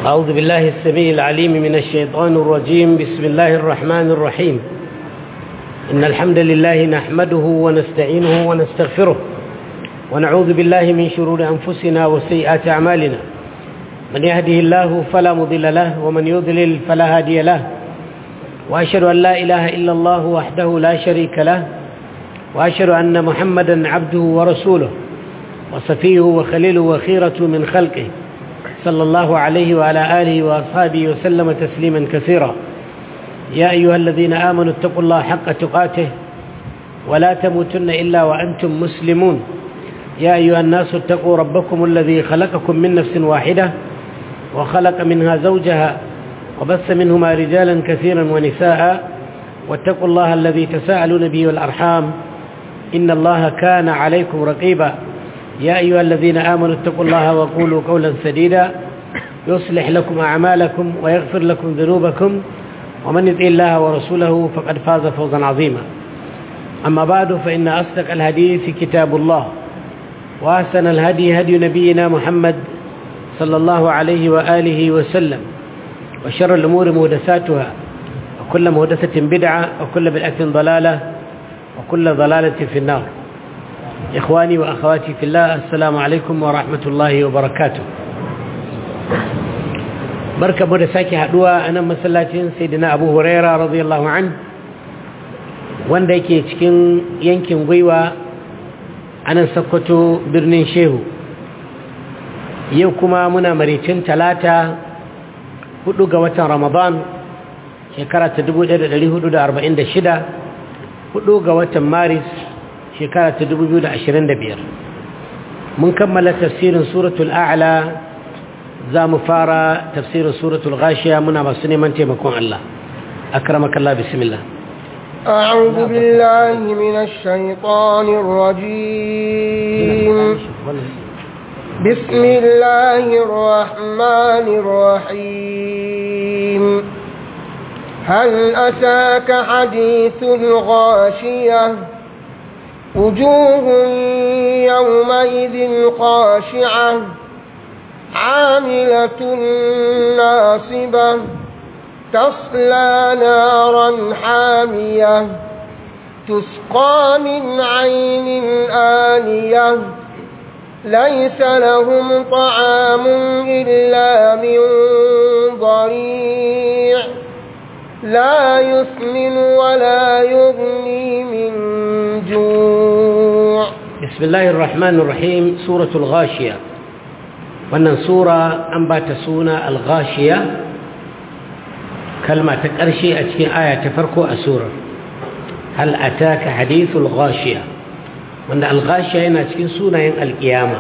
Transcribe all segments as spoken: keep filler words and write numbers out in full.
أعوذ بالله السميع العليم من الشيطان الرجيم. بسم الله الرحمن الرحيم. إن الحمد لله نحمده ونستعينه ونستغفره ونعوذ بالله من شرور أنفسنا وسيئات أعمالنا. من يهده الله فلا مضل له ومن يضلل فلا هادي له، وأشهد أن لا إله إلا الله وحده لا شريك له، وأشهد أن محمدا عبده ورسوله وصفيه وخليله وخيرة من خلقه صلى الله عليه وعلى آله وأصحابه وسلم تسليما كثيرا. يا أيها الذين آمنوا اتقوا الله حق تقاته ولا تموتن إلا وأنتم مسلمون. يا أيها الناس اتقوا ربكم الذي خلقكم من نفس واحدة وخلق منها زوجها وبث منهما رجالا كثيرا ونساء، واتقوا الله الذي تساءلون به والأرحام إن الله كان عليكم رقيبا. يا أيها الذين آمنوا اتقوا الله وقولوا قولا سديدا يصلح لكم أعمالكم ويغفر لكم ذنوبكم، ومن يطع الله ورسوله فقد فاز فوزا عظيما. أما بعد، فإن أصدق الحديث كتاب الله، وأحسن الهدي هدي نبينا محمد صلى الله عليه وآله وسلم، وشر الأمور محدثاتها، وكل محدثة بدعة، وكل بدعة ضلالة، وكل ضلالة في النار. إخواني وأخواتي في الله، السلام عليكم ورحمة الله وبركاته. بركة مدساكي حدوة أنا مسلاتين سيدنا أبو هريرة رضي الله عنه، wanda yake cikin yankin Gwiwa anan Sokoto birnin Shehu. Yau kuma muna maricin talata hudu ga watan Ramadan shekara ta dubu ɗaya da ɗari hudu da arba'in da shida, hudu ga watan Maris shekara ta dubu biyu da ashirin da biyar. Mun kammala tafsirin suratul a'la, za mu fara tafsirin suratul ghashiya. muna masu neman taimakon Allah. akramakallah, bismillah. أعوذ بالله من الشيطان الرجيم. بسم الله الرحمن الرحيم. هل أتاك حديث الغاشية؟ وجوه يومئذ خاشعة عاملة ناصبة تصلى نارا حامية تسقى من عين آنية ليس لهم طعام إلا من ضريع لا يسمن ولا يغني من جوع. بسم الله الرحمن الرحيم. سورة الغاشية، wannan sura an ba ta suna al-ghashiya, kalma ta ƙarshe a cikin aya ta farko a surar. hal ataka hadithul ghashiya, wanda al-ghashiya yana cikin sunayen al-qiyama.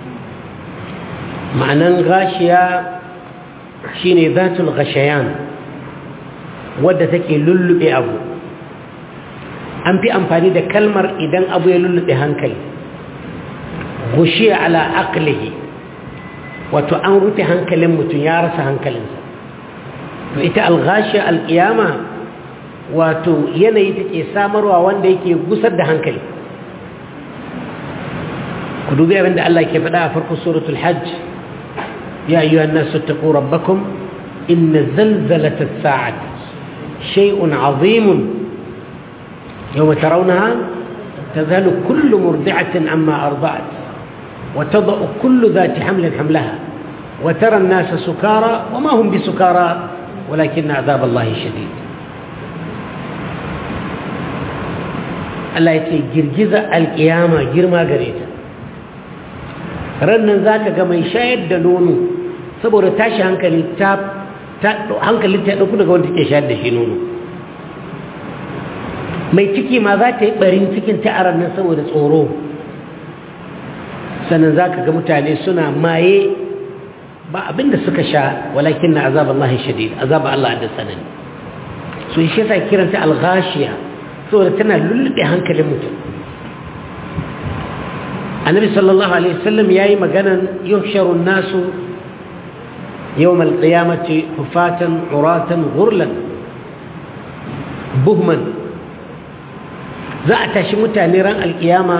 ma'anan ghashiya shine zatul ghashayan, wadda take lullube abu. an fi amfani da kalmar idan abu ya lullube hankali. ghushiya ala aqlihi, wato an rufe hankalin mutum, ya rasa hankalinsa. to ita al-ghashiya al-qiyama wato yanayi take samarwa wanda yake gusar da hankali. ku dubi abin da Allah ke faɗa a farkon suratul hajj: ya ayyuhan nasu taqu rabbakum inna zalzalata as-sa'ati shay'un 'azimun yawma tarawnaha tadhalu kullu murdi'atin amma arda'at wa tada'u kullu dhati hamlin hamlaha wa tara an-nasa sukara wa ma hum bisukara walakin 'adhab Allahi shadid. Allah yake girgiza al-qiyama girma gare ta. rannan zaka ga mai shayar da nono saboda tashi hankali ta hankali ta dauko daga wanda take shayar da shi nono. mai ciki ma za ta yi barin cikin ta aran nan saboda tsoro. sannan zaka ga mutane suna maye ba abinda suka sha, walakin azab Allah shadid, azab Allah da tsanani. so shi yasa kiranta al-ghashiya, saboda tana lullube hankalin mutum. annabi sallallahu alaihi wasallam yayi maganan yuhsharu an-nasu yawm al-qiyamati hufatan uratan ghurlan buhman. za a tashi mutane ran al-qiyama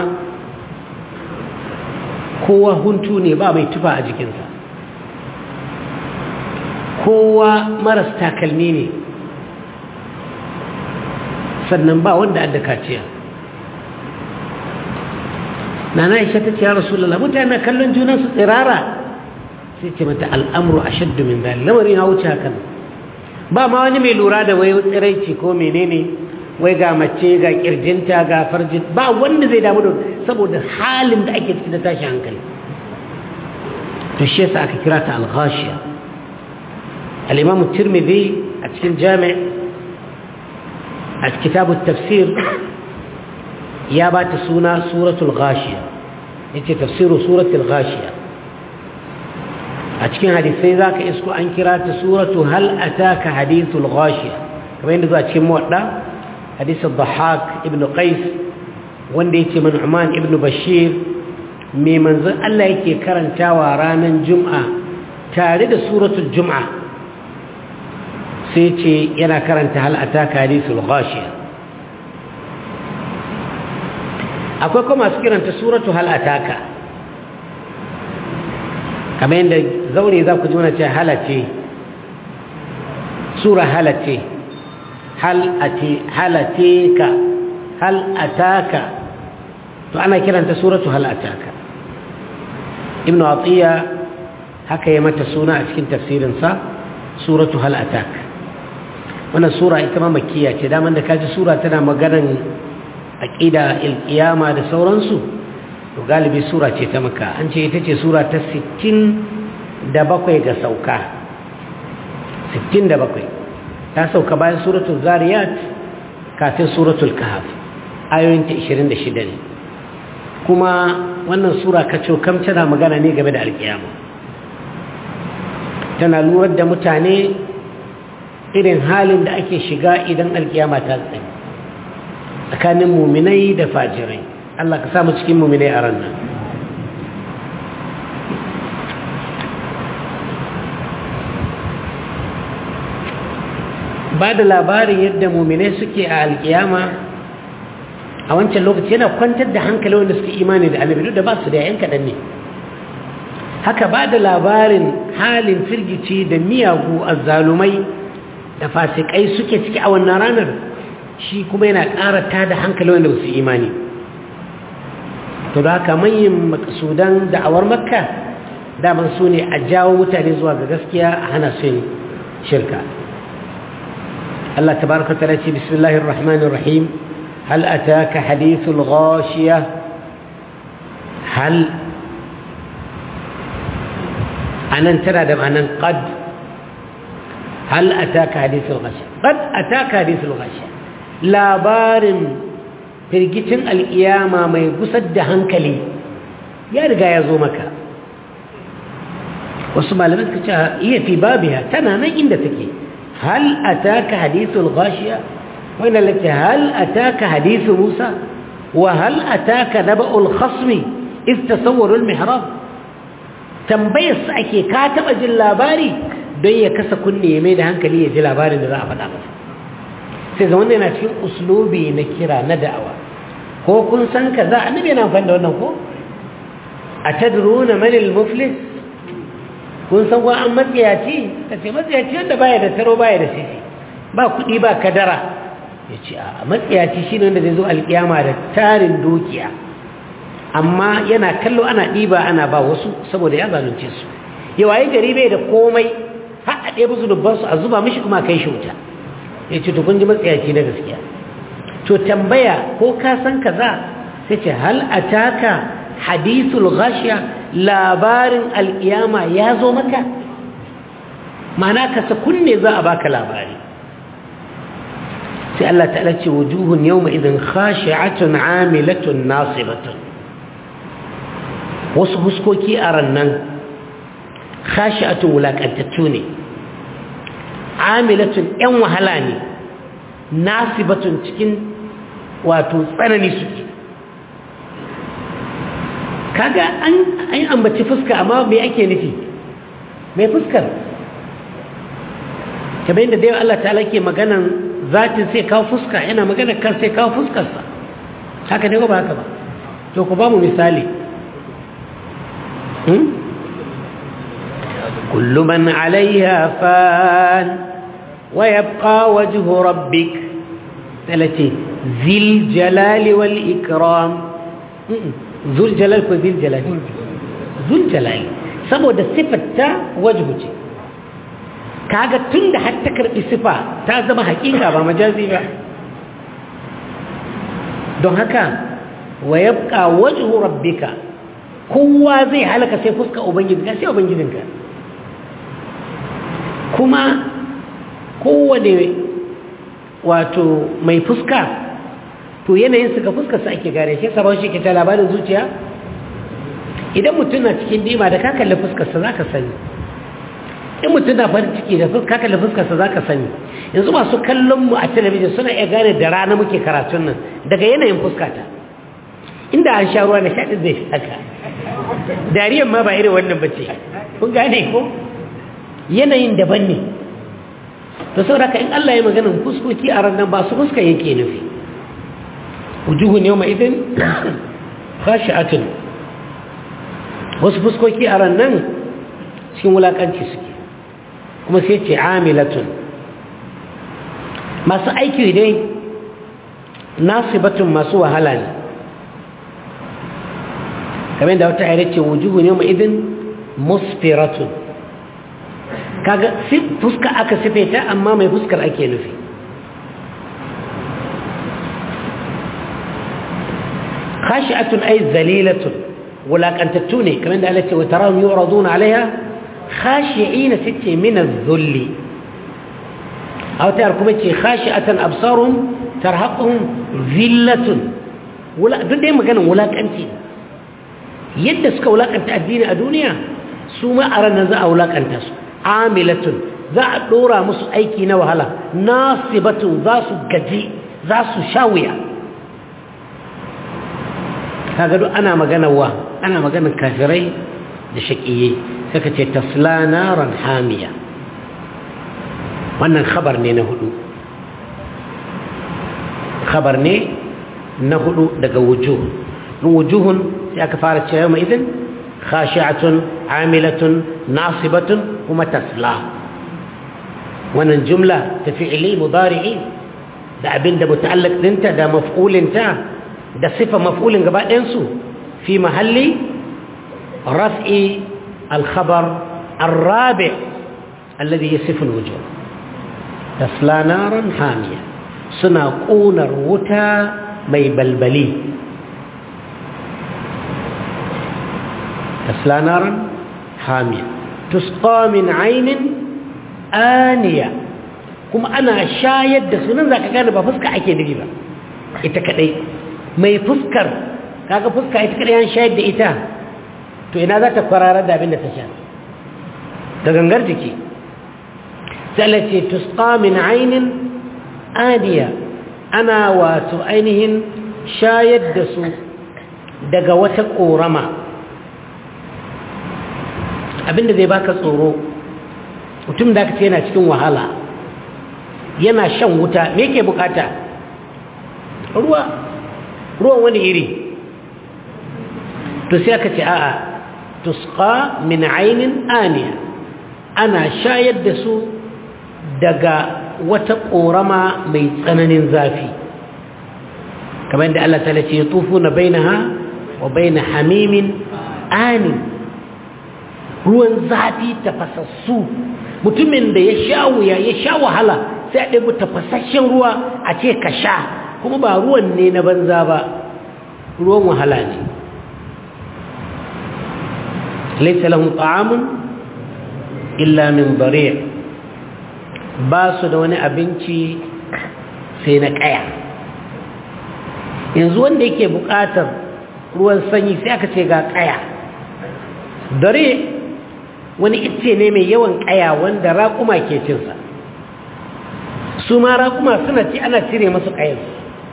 kowa huntu ne, ba mai tufa a jikinsa. kowa maras takalmi ne sannan ba wanda adda kaciya. Nana Aisha ta ce ya Rasulullah mutane kallon junansu tsirara sai ce mata al'amru ashaddu min dhalik, lamarin ya wuce hakan. Ba ma wani mai lura da wai tsiraici ko menene, wai ga mace ga kirjinta ga farjin, ba wanda zai damu da saboda halin da ake ciki da tashi hankali. To shi yasa aka kira ta al-ghashiya. Al-Imam Tirmidhi a cikin Jami' a kitabut tafsir ya ba ta suna suratul ghashiya, yace tafsiru suratul ghashiya. A cikin hadisai zaka isko an kira ta suratu hal ataka hadithul ghashiya, kamar yadda zuwa cikin muwadda hadith ad-Dhahhak ibn Qais wanda yake man Uman ibn Bashir mai manzon Allah yake karantawa ranar Juma'a tare da suratul Juma'a, sai ce yana karanta hal ataka hadithul ghashiya. Akwai kuma masu kiranta suratu hal ataka, kamar yadda zaure za ku ji wani ce halace, sura halace, hal ate halace ka hal ataka, to ana kiranta suratu hal ataka. Ibn Atiyya haka ya mata suna a cikin tafsirinsa suratu hal ataka. Wannan sura ita ma makkiya ce, daman da kaji sura tana maganan aqida al-qiyama da sauransu, to galibi sura ce ta Makka. An ce ita ce sura ta sittin da bakwai ga sauka, sittin da bakwai ta sauka bayan suratul zariyat kafin suratul kahf, ayoyin ta ishirin da shida ne. Kuma wannan sura kaco kam tana magana ne game da al-qiyama, tana lura da mutane irin halin da ake shiga idan alkiyama ta tsaye tsakanin muminai da fajirai. Allah ka samu cikin muminai a ran nan. ba da labarin yadda muminai suke a alkiyama a wancan lokaci yana kwantar da hankali wanda suke imani da annabi duk da ba su da yayan kaɗan ne. Haka ba da labarin halin firgici da miyagu azzalumai da fasikai suke ciki a wannan ranar, shi kuma yana ƙara tada hankali wanda ba su imani. To da haka manyan makasudan da'awar Makka daman su ne a jawo mutane zuwa ga gaskiya, a hana su yin shirka. Allah tabaraka ta'ala ce bismillahir rahmanir rahim, hal ataka hadithul ghashiya. Hal anan tana da ma'anan qad. hal ataka hadithul ghashiya, qad ataka hadithul ghashiya, labarin firgicin alkiyama mai gusar da hankali ya riga ya zo maka. Wasu malamai suka ce iya fi babiha, tana nan inda take. hal ataka hadithul ghashiya, wannan lati hal ataka hadithu Musa wa hal ataka naba'ul khasmi iz tasawwaru al-mihrab. tambayar sa ake ka taba jin labari don ya kasa kunne ya mai da hankali ya ji labarin da za a faɗa masa. sai ga wanda yana cikin uslubi na kira na da'awa. ko kun san kaza, annabi yana amfani da wannan ko atadruna man al-muflis, kun san wa an matsiyaci, kace matsiyaci wanda baya da taro baya da sisi, ba kuɗi ba kadara. yace a matsiyaci shine wanda zai zo alkiyama da tarin dukiya amma yana kallo ana ɗiba ana ba wasu saboda ya zalunce su. yawaye gari bai da komai, har a ɗaya musu dubbansu a zuba mishi kuma kai shi wuta. ya ce to kun ji matsayaci na gaskiya. to tambaya ko ka san kaza, sai ce hal ataka hadithul ghashiya, labarin alkiyama ya zo maka, ma'ana ka sa kunne za a baka labari. sai Allah ta'ala ce wujuhun yawma idhin khashi'atun 'amilatun nasibatun, wasu huskoki a rannan khashi'atun wulaƙantattu ne, amilatun ‘yan wahala ne, nasibatun cikin wato tsanani suke. kaga an yi ambaci fuska, amma me ake nufi mai fuskar? kamar yadda da yau Allah ta'ala ke maganan zatin sai kawo fuska, yana maganar kan sai kawo fuskarsa. haka ne ba haka ba? to ku ba mu misali. kullu man 'alayha fan wa yabqa wajhu rabbik talati zil jalali wal ikram zul jalal ko zil jalali zul jalali saboda sifatta wajhu ce kaga tunda har ta karbi sifa ta zama hakika ba majazi ba don haka wa yabqa wajhu rabbika kowa zai halaka sai fuska ubangijinka sai ubangijinka kuma kowane wato mai fuska to yanayin suka fuska sa ake gare shi sabon shi ke ta labarin zuciya idan mutum na cikin dima da ka kalli fuskarsa za ka sani in mutum na farin ciki da ka kalli fuskarsa za ka sani yanzu masu kallon mu a talabijin suna iya gane da rana muke karatun nan daga yanayin fuskata inda an sha ruwa na shaɗin zai haka dariyan ma ba irin wannan bace kun gane ko yanayin daban ne to saboda ka in Allah ya magana fuskoki a ran nan ba su fuska yake nufi wujuhun yawma idin khashi'atun wasu fuskoki a ran nan cikin wulakanci suke kuma sai ce amilatun masu aiki dai nasibatun masu wahala ne kamar da wata ayar ce wujuhun yawma idin musfiratun kaga fuska aka sifaita amma mai fuskar ake nufi khashi'atun ay zalilatun wulakantattu ne kamar da Allah ce wa tarahum yu'raduna 'alayha khashi'ina sitte min adh-dhulli aw tar kuma ce khashi'atan absaruhum tarhaquhum zillatun wala duk dai maganar wulakanci yadda suka wulakanta addini a duniya su ma a ranar za a wulakanta su amilatun za a dora musu aiki na wahala nasibatun za su gaji za su sha wuya kaga duk ana magana wa ana magana kafirai da shaqiye saka ce tasla naran hamiya wannan khabar ne na hudu khabar ne na hudu daga wujuh wujuhun sai aka fara cewa mai idin khashi'atun amilatun nasibatun kuma tasla wannan jumla ta fi'ili mudari'i da abinda muta'alliq dinta da maf'ulinta da sifa maf'ulin gaba ɗayan su fi mahalli raf'i al-khabar ar-rabi' alladhi yasifu al-wujuh tasla naran hamiya suna ƙunar wuta mai balbali tasla naran hamiya tusqa min aynin aniya kuma ana shayar da sunan zaka gane ba fuska ake nufi ba ita kadai mai fuskar kaga fuska ita kadai an shayar da ita to ina za ta kwararar da abin da ta sha da gangar jiki sai ce tusqa min aynin aniya ana wato ainihin shayar da su daga wata korama abinda zai baka tsoro mutum da aka ce yana cikin wahala yana shan wuta me yake bukata ruwa ruwan wani iri to sai aka ce a'a tusqa min aynin aniya ana shayar da su daga wata korama mai tsananin zafi kamar da Allah ta ce yatufuna bainaha wa bain hamimin ani ruwan zafi tafasassu mutumin da ya sha wuya ya sha wahala sai a ɗabi tafasasshen ruwa a ce ka sha kuma ba ruwan ne na banza ba ruwan wahala ne laysa lahum ta'amun illa min dari' ba su da wani abinci sai na kaya yanzu wanda yake buƙatar ruwan sanyi sai aka ce ga kaya dari' wani icce ne mai yawan kaya wanda raƙuma ke cinsa su ma raƙuma suna ci ana cire masu kayansu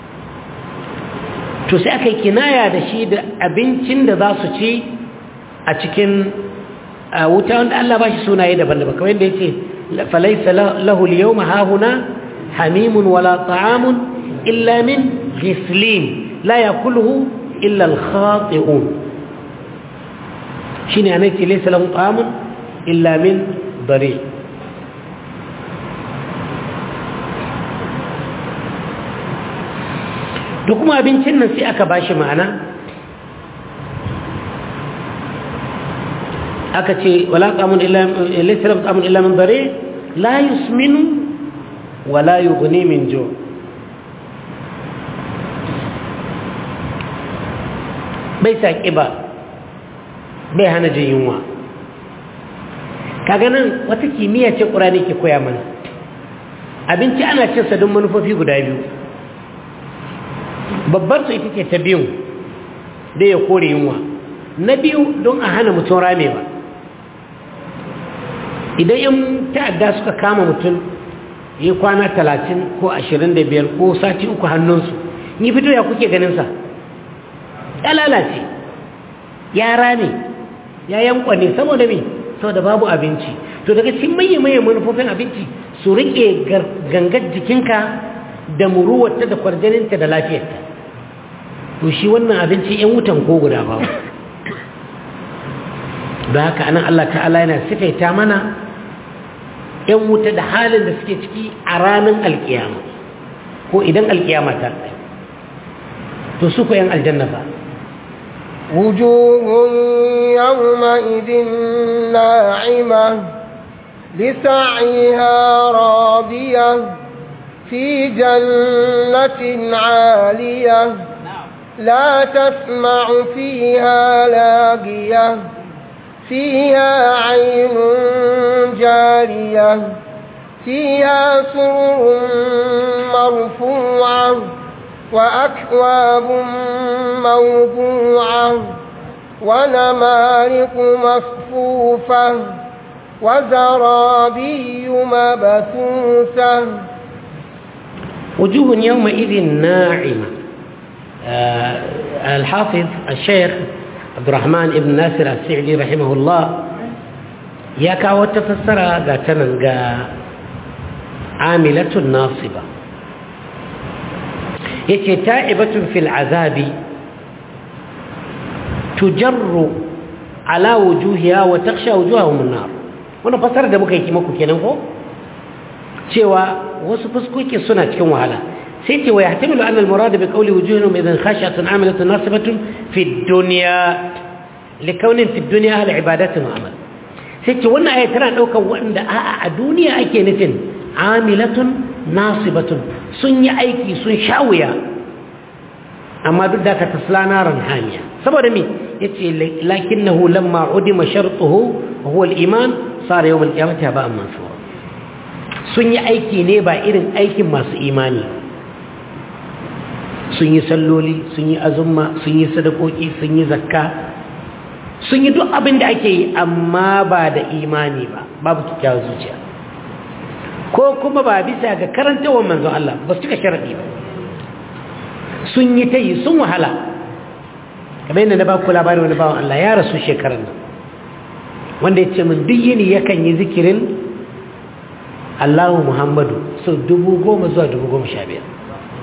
to sai aka yi kinaya da shi da abincin da za su ci a cikin wuta wanda Allah ba shi sunaye daban-daban kamar yadda ya ce falaisa lahu al-yawma hahuna hamimun wala ta'amun illa min ghislin la yakuluhu illa al-khati'un shine anai ce laysa lahu ta'amun illa min dari da kuma abincin nan sai aka bashi ma'ana aka ce wala qamun illa laysa qamun illa min dari la yusminu wala yughni min ju' bai sa ƙiba bai hana jin yunwa kaga nan wata kimiyya ce ƙurani ke koya mana abinci ana cinsa don manufofi guda biyu babbar su ita ce ta biyun da ya kore yunwa na biyu don a hana mutum ramewa idan yan ta'adda suka kama mutum yi kwana talatin ko ashirin da biyar ko sati uku hannunsu ni fito ya kuke ganinsa ya lalace ya rame ya yankwane saboda me saboda babu abinci to daga cikin maye-maye manufofin abinci su rike gangar jikinka da muruwarta da kwarjaninta da lafiyarta to shi wannan abinci yan wutan ko guda babu da haka anan Allah ta'ala yana sifaita mana yan wuta da halin da suke ciki a ranar alkiyama ko idan alkiyama ta tsaye to su ko yan aljanna ba وجوه يومئذ ناعمة لسعيها راضية في جنة عالية لا تسمع فيها لاغية فيها عين جارية فيها سرر مرفوعة وأكواب موضوعة ونمارق مصفوفة وزرابي مبثوثة وجوه يومئذ ناعمة آه الحافظ الشيخ عبد الرحمن بن ناصر السعدي رحمه الله يا كاو تفسر غاتنا عاملة ناصبة yace ta'ibatun fil azabi tujarru ala wujuhiha wa takhsha wujuhahum an-nar wannan fasara da muka yi muku kenan ko cewa wasu fuskoki suna cikin wahala sai ce wa yahtamilu anna al-murad bi qawli wujuhihim idan khashatun amilatun nasibatun fi ad-dunya likawnin fi ad-dunya al ibadatu wa amal sai ce wannan ayat tana daukar wanda a a duniya ake nufin amilatun nasibatun sun yi aiki sun shawuya amma duk da ka tasla naran hamiya saboda me yace lakinnahu lamma udima shartuhu huwa al-iman sara yawm al-qiyamati ba'an mansura sun yi aiki ne ba irin aikin masu imani sun yi salloli sun yi azumma sun yi sadakoki sun yi zakka sun yi duk abin da ake yi amma ba da imani ba babu kyakkyawar zuciya ko kuma ba bisa ga karantawar manzon Allah ba su cika sharadi ba sun yi ta yi sun wahala kamar yadda na ba ku labarin wani bawan Allah ya rasu shekarar nan wanda ya ce min duk yini yakan yi zikirin Allahu Muhammadu sau dubu goma zuwa dubu goma sha biyar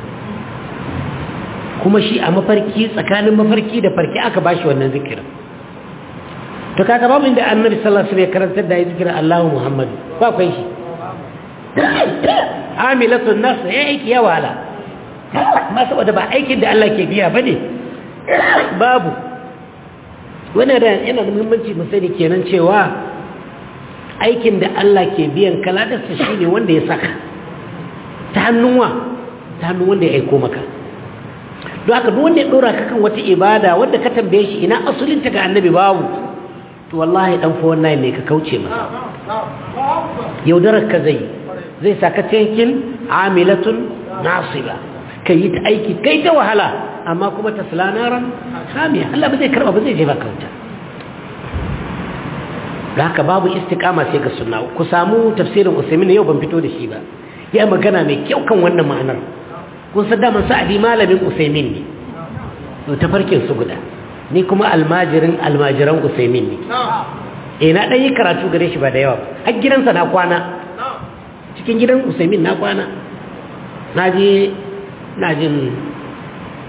kuma shi a mafarki tsakanin mafarki da farki aka ba shi wannan zikirin to kaga babu inda annabi sallallahu alaihi wasallam ya karantar da zikirin Allahu Muhammadu ba kai shi amilatun nas ya aiki ya wala ma saboda ba aikin da Allah ke biya bane babu wannan da yana da muhimmanci mu sani kenan cewa aikin da Allah ke biyan kaladarsa shine wanda ya saka ta hannunwa ta hannun wanda ya aiko maka don haka duk wanda ya dora ka kan wata ibada wanda ka tambaye shi ina asulin ta ga annabi babu to wallahi dan fa wannan ne ka kauce masa yaudarar ka zai zai saka cikin amilatun nasiba kai ta aiki kai ta wahala amma kuma tasla naran hamiya Allah ba zai karba ba zai je ba kauta da haka babu istiqama sai ga sunna ku samu tafsirin Usaimin yau ban fito da shi ba ya magana mai kyau kan wannan ma'anar kun san da man sa'adi malamin Usaimin ne to tafarkin su guda ni kuma almajirin almajiran Usaimin ne eh na dan yi karatu gare shi ba da yawa har gidansa na kwana cikin gidan Usaimin na kwana na je na jin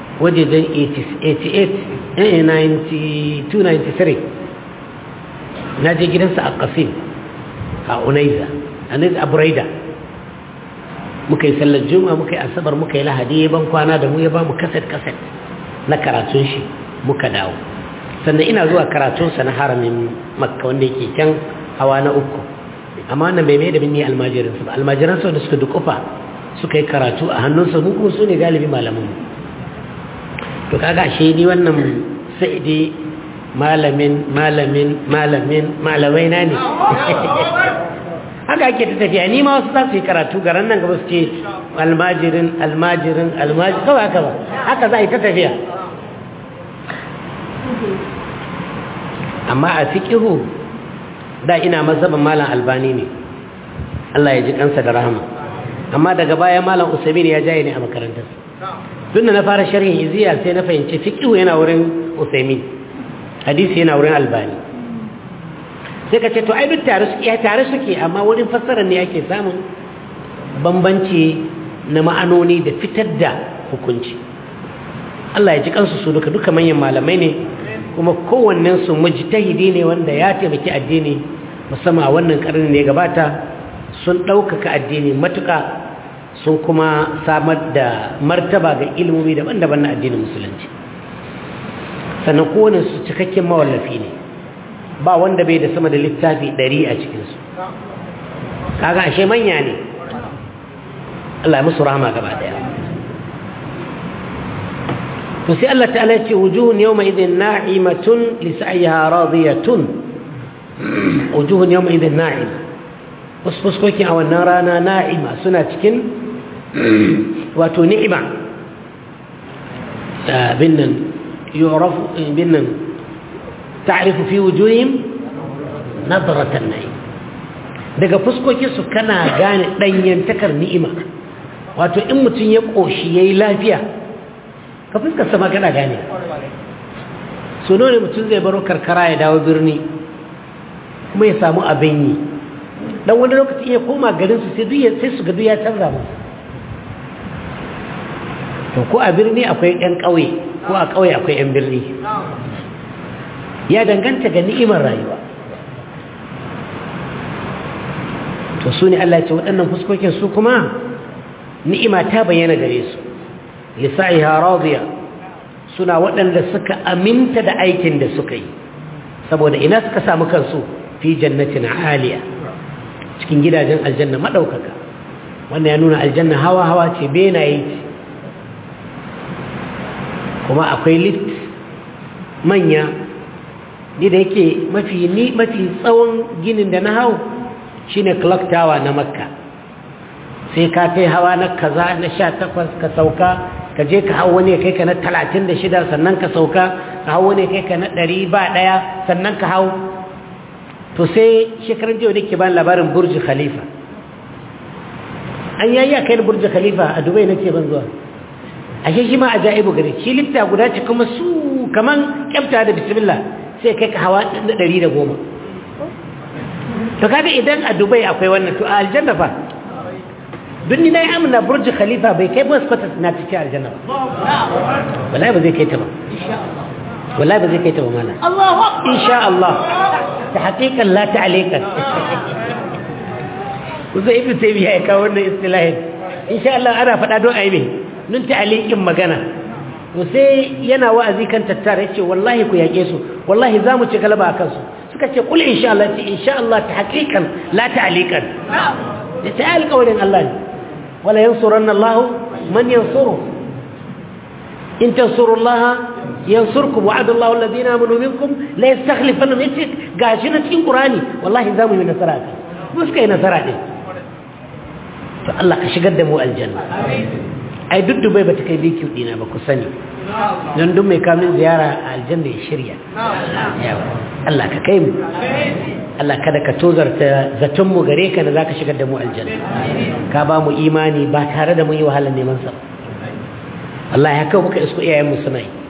wajejen eighty-eight eh ninety-two ninety-three na je gidansa a Qasim a Unaiza a Buraida muka yi sallar juma'a muka yi asabar muka yi lahadi ban kwana da mu ya ba mu kaset kaset na karatun shi muka dawo sannan ina zuwa karatunsa na haramin makka wanda yake can hawa na uku amma wannan bai mai da binni almajirinsa ba almajiransa da suka dukufa suka yi karatu a hannunsa mu kuma su ne galibi malamanmu to kaga shi ni wannan sai dai malamin malamin malamin malamai na ne haka ake ta tafiya ni ma wasu za su yi karatu garan nan gaba su ce almajirin almajirin almajirin kawai haka ba haka za a yi ta tafiya amma a fiƙihu da ina mazhaban malam albani ne Allah ya ji kansa da rahama amma daga baya malam usaimin ya jaye ne a makarantarsa tun da na fara sharhin iziya sai na fahimci fiƙihu yana wurin usaimin hadisi yana wurin albani sai ka ce to ai duk tare suke tare suke amma wurin fassara ne ake samun bambanci na ma'anoni da fitar da hukunci Allah ya ji kansu su duka duka manyan malamai ne kuma kowannen su mujtahidi ne wanda ya taimaki addini musamman a wannan karni ne gabata sun ɗaukaka addini matuƙa sun kuma samar da martaba ga ilimomi daban-daban na addinin musulunci sannan kowane su cikakken mawallafi ne ba wanda bai da sama da littafi ɗari a cikinsu kaga ashe manya ne Allah ya musu rahama gaba daya to sai Allah ta'ala ya ce wujuhun yawma idhin na'imatun li sa'yiha radiyatun wujuhun yawma idhin na'ima wasu fuskokin a wannan rana na'ima suna cikin wato ni'ima binnan yu'rafu binnan ta'rifu fi wujuhihim nadratan na'im daga fuskokin su kana gane danyantakar ni'ima wato in mutun ya koshi yayi lafiya ka fuskar sama kana gane so ne mutun zai baro karkara ya dawo birni kuma ya samu abin yi dan wani lokaci ya koma garin su sai duk sai su ga duk ya canza musu to ko a birni akwai ɗan ƙauye ko a ƙauye akwai ɗan birni ya danganta ga ni'imar rayuwa to su ne Allah ya ce waɗannan fuskokin su kuma ni'ima ta bayyana gare su lisa'iha radiya suna waɗanda suka aminta da aikin da suka yi saboda ina suka samu kansu fi jannatin aliya cikin gidajen aljanna madaukaka wannan ya nuna aljanna hawa hawa ce benaye ce kuma akwai lift manya ni da yake mafi ni mafi tsawon ginin da na hau shine clock tower na makka sai ka kai hawa na kaza na sha takwas ka sauka ka je ka hau wani kai ka na talatin da shida sannan ka sauka ka hau wani kai ka na ɗari ba ɗaya sannan ka hau to sai shekaran jiya da ke ban labarin burj khalifa an yayi a kai burj khalifa a dubai na ce ban zuwa ashe shi ma ajaibu gare shi lifta guda ce kuma su kaman kyafta da bismillah sai kai ka hawa na ɗari da goma to kaga idan a dubai akwai wannan to a aljanna fa duk ni na yi amina burj khalifa bai kai bus quarters na cikin aljanna ba wallahi ba zai kai ta ba wallahi ba zai kai ta ba mana insha Allah ta haqiqan la ta'alikan ku zai ibnu taymiya ya kawo wannan istilahin insha Allah ana faɗa don ayi me nun ta'alikin magana to sai yana wa'azi kan tattara yace wallahi ku yake su wallahi zamu ci galaba akan su suka ce kul insha Allah ce insha Allah ta haqiqan la ta'alikan da ta alƙawarin Allah ne wala yansuranna Allah man yansuru in tansurullaha yansurkum wa'ada Allahu alladhina amanu minkum la yastakhlifannahum yace gashi na cikin Qur'ani wallahi zamu yi nasara kai mu suka yi nasara din to Allah ka shigar da mu aljanna ai duk Dubai bata kai B Q dina ba ku sani dan duk mai kamin ziyara a aljanna ya shirya yawa Allah ka kai mu Allah kada ka tozarta zaton mu gare ka da zaka shigar da mu aljanna ka ba mu imani ba tare da mun yi wahalar neman sa Allah ya kawo muka isko iyayen mu suna yi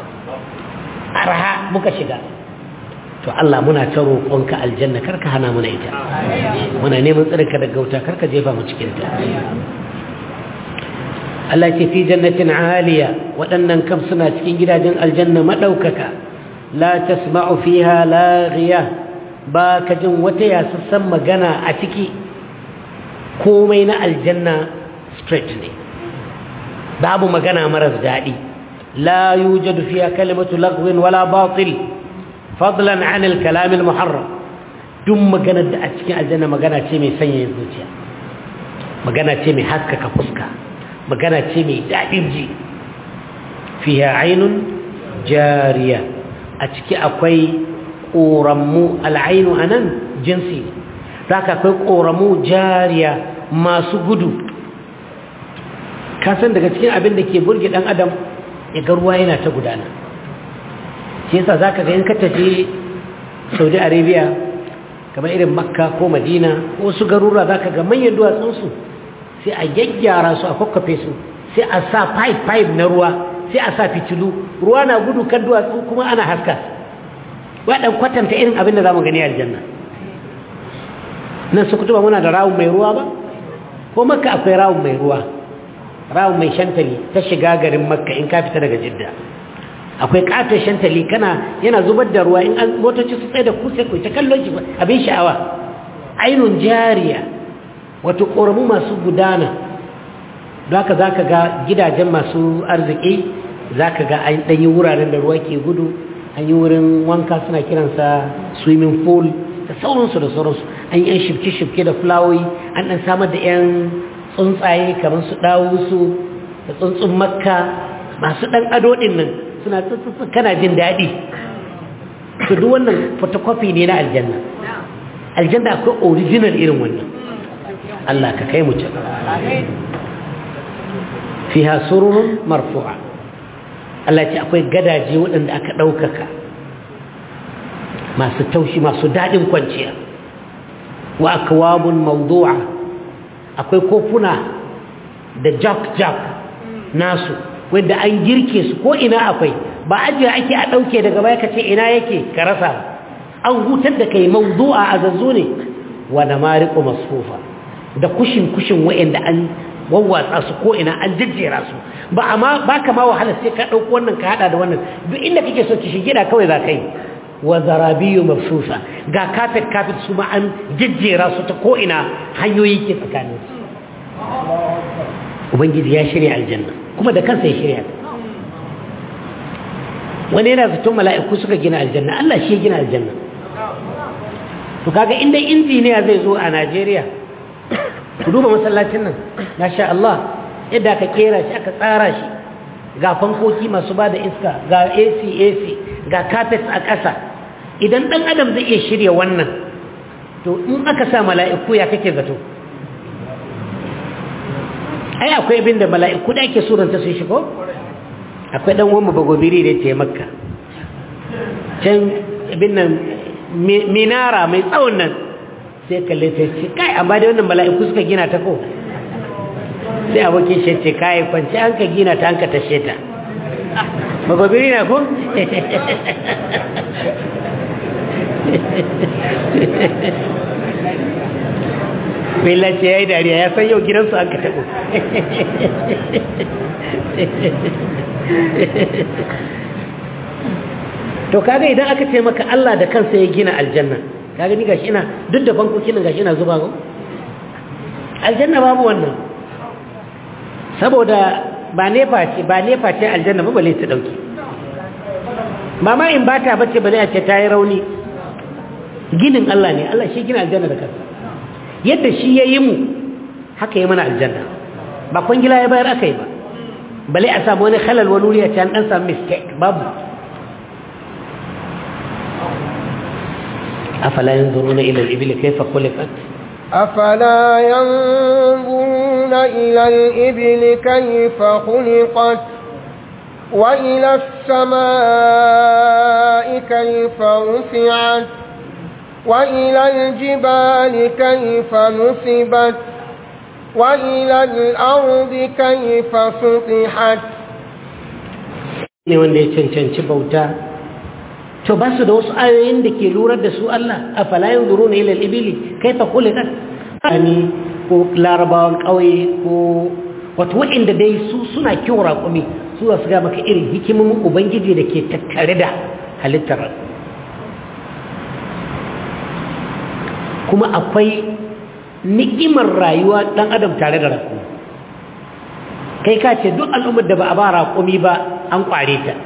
arha muka shiga to Allah muna ta roƙonka aljanna karka hana mu na ita muna neman tsarka daga wuta karka jefa mu cikin ta Allah ce fi jannatin aliya waɗannan kam suna cikin gidajen aljanna madaukaka la tasma'u fiha laghiya ba ka jin wata yasassan magana a ciki komai na aljanna straight ne babu magana maras daɗi la yujadu fiha kalimatu lagwin wala batil fadlan an al-kalam al-muharram duk magana da a cikin aljanna magana ce mai sanya zuciya magana ce mai haskaka fuska magana ce mai daɗin ji fiha ainun jariya a ciki akwai ƙoramu al'ainu anan jinsi zaka akwai ƙoramu jariya masu gudu kasan daga cikin abin da ke burge ɗan adam ya ga ruwa yana ta gudana shi yasa zaka ga in ka tafi Saudi Arabia kamar irin Makka ko Madina ko wasu garura zaka ga manyan duwatsunsu sai a gyaggyara su a kokkafe su sai a sa pipe pipe na ruwa sai a sa fitilu ruwa na gudu kan duwatsu kuma ana haska waɗan kwatanta irin abin da za mu gani aljanna nan su kutuba muna da rawun mai ruwa ba ko Makka akwai rawun mai ruwa rawun mai shantali ta shiga garin Makka in ka fita daga Jidda akwai katon shantali kana yana zubar da ruwa in an motoci su tsaye da ku sai ku ta kallon shi abin sha'awa ainun jariya wato ƙoramu masu gudana don haka za ka ga gidajen masu arziki za ka ga an ɗanyi wuraren da ruwa ke gudu an yi wurin wanka suna kiransa swimming pool da sauransu da sauransu an yi yan shifke-shifke da fulawoyi an ɗan samar da yan tsuntsaye kamar su ɗawusu da tsuntsun makka masu ɗan ado ɗin nan suna tsuntsun kana jin daɗi to duk wannan photocopy ne na aljanna aljanna akwai original irin wannan Allah ka kai mu can fiha sururun marfu'a Allah ce akwai gadaje waɗanda aka ɗaukaka masu taushi masu daɗin kwanciya wa akwabun mawdu'a akwai kofuna da jak-jak nasu wanda an girke su ko ina akwai ba ajiya ake a ɗauke daga baya ka ce ina yake ka rasa an hutar da kai mawdu'a a zazzo ne wa da mariƙo masfufa da kushin-kushin wa'anda an wawwatsa su ko ina an jejjera su ba amma ba ka ma wahala sai ka ɗauko wannan ka haɗa da wannan duk inda kake so ki shigida kawai za ka yi wa zarabiyu mafsusa ga kafet kafet su ma an jejjera su ta ko ina hanyoyi ke tsakanin su ubangiji ya shirya aljanna kuma da kansa ya shirya wani yana zaton mala'iku suka gina aljanna Allah shi ya gina aljanna to kaga inda injiniya zai zo a Najeriya ku duba masallacin nan masha Allah yadda aka kera shi aka tsara shi ga fankoki masu ba da iska ga A C A C ga carpet a ƙasa idan ɗan adam zai iya shirya wannan to in aka sa mala'iku ya kake zato ai akwai abin da mala'iku da ake suranta sun shigo akwai ɗan wani bagobiri da ya makka can abin nan minara mai tsawon nan sai kalle ta ce kai amma dai wannan mala'iku suka gina ta ko sai abokin shi ce kai kwanci an ka gina ta an ka tashe ta magobiri na ko Bella ce ya yi dariya ya san yau gidansu an ka taɓo to kaga idan aka ce maka Allah da kansa ya gina aljanna kaga ni gashi ina duk da bankokin nan gashi ina zuba ko aljanna babu wannan saboda ba nefa ce ba nefa ce aljanna ba bale ta dauke ba ma in bata bace bale a ce ta yi rauni ginin Allah ne Allah shi gina aljanna da kansa yadda shi ya yi mu haka yi mana aljanna ba kwangila ya bayar aka yi ba bale a samu wani halal wani wuri a ce an dan samu mistake babu أفلا ينظرون إلى الإبل كيف خلقت أفلا ينظرون إلى الإبل كيف خلقت وإلى السماء كيف رفعت وإلى الجبال كيف نصبت وإلى الأرض كيف سطحت ne wanda ya cancanci bauta to ba su da wasu ayoyin da ke lura da su Allah a falayin zuru na ilal ibili kai fa kule kan ani ko larabawan ƙauye ko wato waɗanda dai su suna kiwo raƙumi su za su ga maka irin hikimin ubangiji da ke tattare da halittar kuma akwai ni'imar rayuwa ɗan adam tare da raƙumi. Kai ka ce duk al'ummar da ba a ba raƙumi ba an ƙware ta.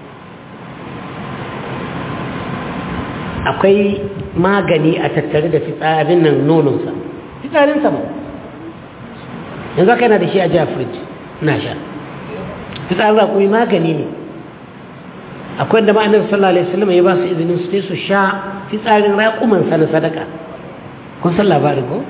Akwai magani a tattare da fitsarin nan nononsa, fitsarinsa ba. Yanzu aka yana da shi a jiya firij na sha. Fitsarin raƙumi magani ne. Akwai da ma'anar sallallahu alaihi wasallam ya ba su izinin su su sha fitsarin raƙumansa na sadaka. Kun san labarin ko?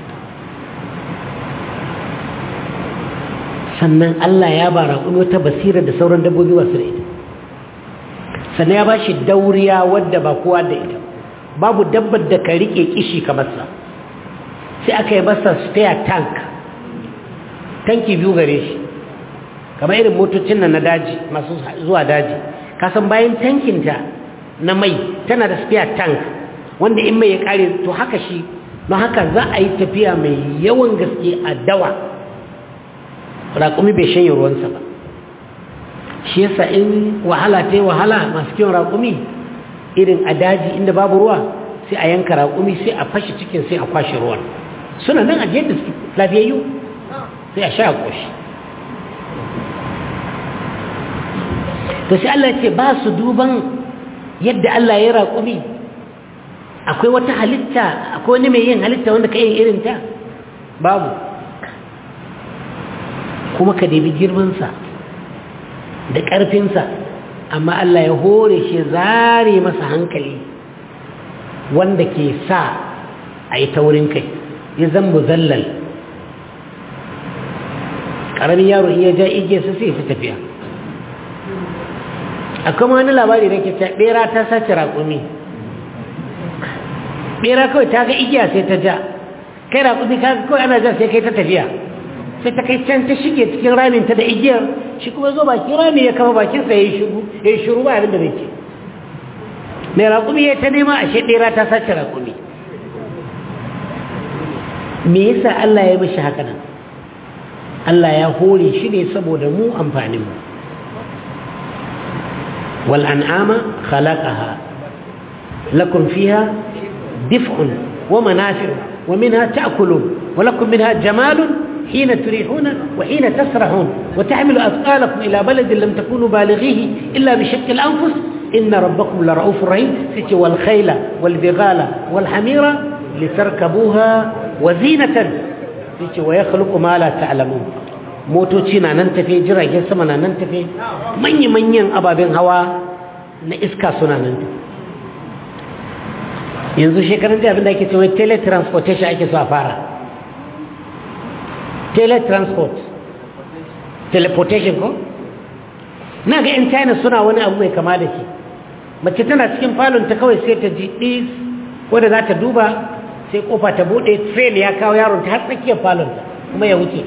Sannan Allah ya ba raƙumi wata basira da sauran dabbobi wasu da ita. Sannan ya ba shi dauriya wadda ba kowa da ita. Babu dabbar da ka riƙe kishi kamar sa. Sai aka yi masa spare tank. Tanki biyu gare shi. Kamar irin motocin nan na daji masu zuwa daji. Kasan bayan tankinta na mai tana da spare tank wanda in mai ya kare to haka shi. Don haka za a yi tafiya mai yawan gaske a dawa. Raƙumi bai shanye ruwansa ba. Shi yasa in wahala ta yi wahala masu kiwon raƙumi irin a daji inda babu ruwa sai a yanka raƙumi sai a fashe cikin sai a kwashe ruwan. Suna nan ajiyar da su lafiyayyu sai a sha a ƙoshi. To sai Allah ce ba su duban yadda Allah ya raƙumi. Akwai wata halitta, akwai wani mai yin halitta wanda ka yin irinta? Babu. Kuma ka debi girmansa da ƙarfinsa, amma Allah ya hore shi zare masa hankali wanda ke sa a yi taurin kai, ya zan muzallal. Ƙaramin yaro iya ja igiyarsa sai fi tafiya. Akwai wani labari da ke ta ɓera ta sace raƙumi. Ɓera kawai ta ga igiya sai ta ja, kai raƙumi kawai ana ja sai kai ta tafiya. Sai ta kai can ta shige cikin raminta da igiyar, shi kuma zo baki rami ya kama bakinsa ya yi shiru, ya yi shiru ba abin da zai ce. Mai raƙumi ya ta nema ashe ɗera ta sace raƙumi. Me yasa Allah ya mishi haka nan? Allah ya hore shi ne saboda mu amfaninmu. Wal an'ama khalaqaha lakum fiha dif'un wa manafi'u wa minha ta'kulun wa lakum minha jamalun حين تريحون وحين تسرحون وتحمل أثقالكم إلى بلد لم تكونوا بالغيه إلا بشق الأنفس إن ربكم لرؤوف رحيم والخيل والبغال والحمير لتركبوها وزينة ويخلق ما لا تعلمون موتوتينا ننتفي جرى جسمنا ننتفي من يمنين أبابين هوا نإسكا سنا ننتفي ينزو شكرا دي أبن دايكي سوى تيلي ترانسبورتيشن أكي سوى فارا teletransport teleportation ko na ga in China suna wani abu mai kama da shi mace tana cikin falon ta kawai sai ta ji dis wanda za ta duba sai kofa ta bude train ya kawo yaron ta har tsakiyar falon ta kuma ya wuce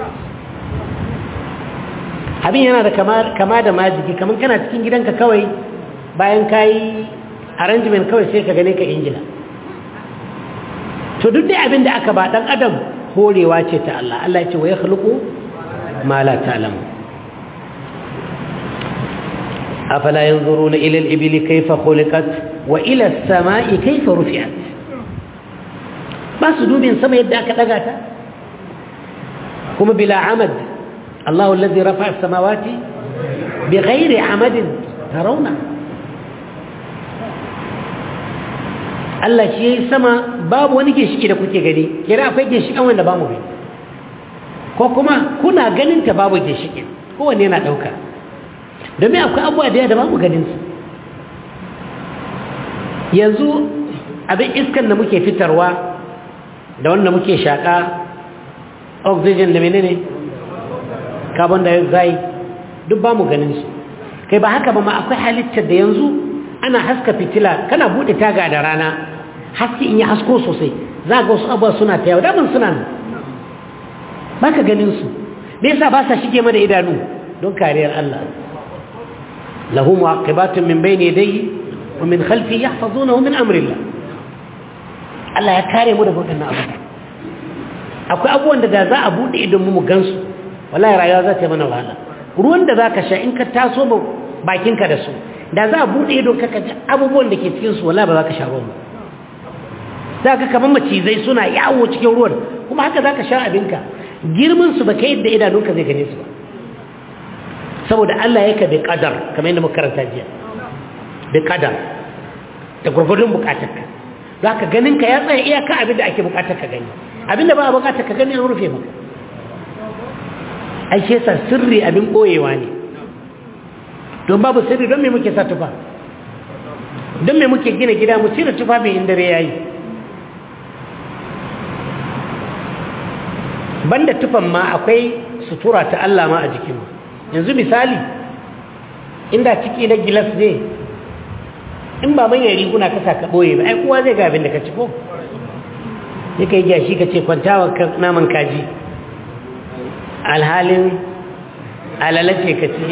abin yana da kama kama da majigi kaman kana cikin gidanka kawai bayan kai arrangement kawai sai ka gane ka Ingila to duk dai abin da aka ba dan adam horewa ce ta Allah Allah ya ce wa yakhluqu ma la ta'lamu afala yanzuruna ila al-ibli kayfa khuliqat wa ila as-sama'i kayfa rufi'at ba su dubin sama yadda aka daga ta kuma bila amad Allah alladhi rafa'a as-samawati bighairi amadin tarawna Allah shi yayi sama babu wani ginshiki da kuke gani kira akwai ginshikan wanda ba mu gani ko kuma kuna ganin ta babu ginshikin kowanne yana dauka domin akwai abubuwa da ba mu ganin su yanzu abin iskan da muke fitarwa da wanda muke shaka oxygen da menene carbon dioxide duk ba mu ganin su kai ba haka ba ma akwai halittar da yanzu ana haska fitila kana bude taga da rana haske in yi hasko sosai za ga wasu abuwa suna ta yau daban suna nan ba ka ganin su me yasa ba sa shige mana idanu don kariyar Allah lahu mu'aqibatun min bayni yadayhi wa min khalfihi yahfazunahu min amri Allah Allah ya kare mu daga wannan abu akwai abubuwan da za a bude idon mu mu gansu wallahi rayuwa za ta yi mana wahala ruwan da zaka sha in ka taso bakinka da su da za a buɗe idon kaka ji abubuwan da ke cikinsu wala ba za ka sha ruwan za ka kamar macizai suna yawo cikin ruwan kuma haka za ka sha abinka girmansu ba ka yadda idanunka zai gane su ba saboda Allah yaka da ƙadar kamar yadda makaranta jiya da ƙadar da gurgurdun bukatarka za ka ganinka ya tsaye iyaka abinda ake bukatar ka gani abinda ba a bukatar ka gani an rufe maka ai shi yasa sirri abin ɓoyewa ne don babu sirri don me muke sa tufa don me muke gina gida mu cire tufa mai inda ya yi banda tufan ma akwai sutura ta Allah ma a jikinmu yanzu misali inda ciki na gilas ne in ba manyan riguna ka saka ɓoye ba ai kowa zai ga abin da ka ci ko sai ka yi gashi ka ce kwantawa naman kaji alhalin alalace ka ci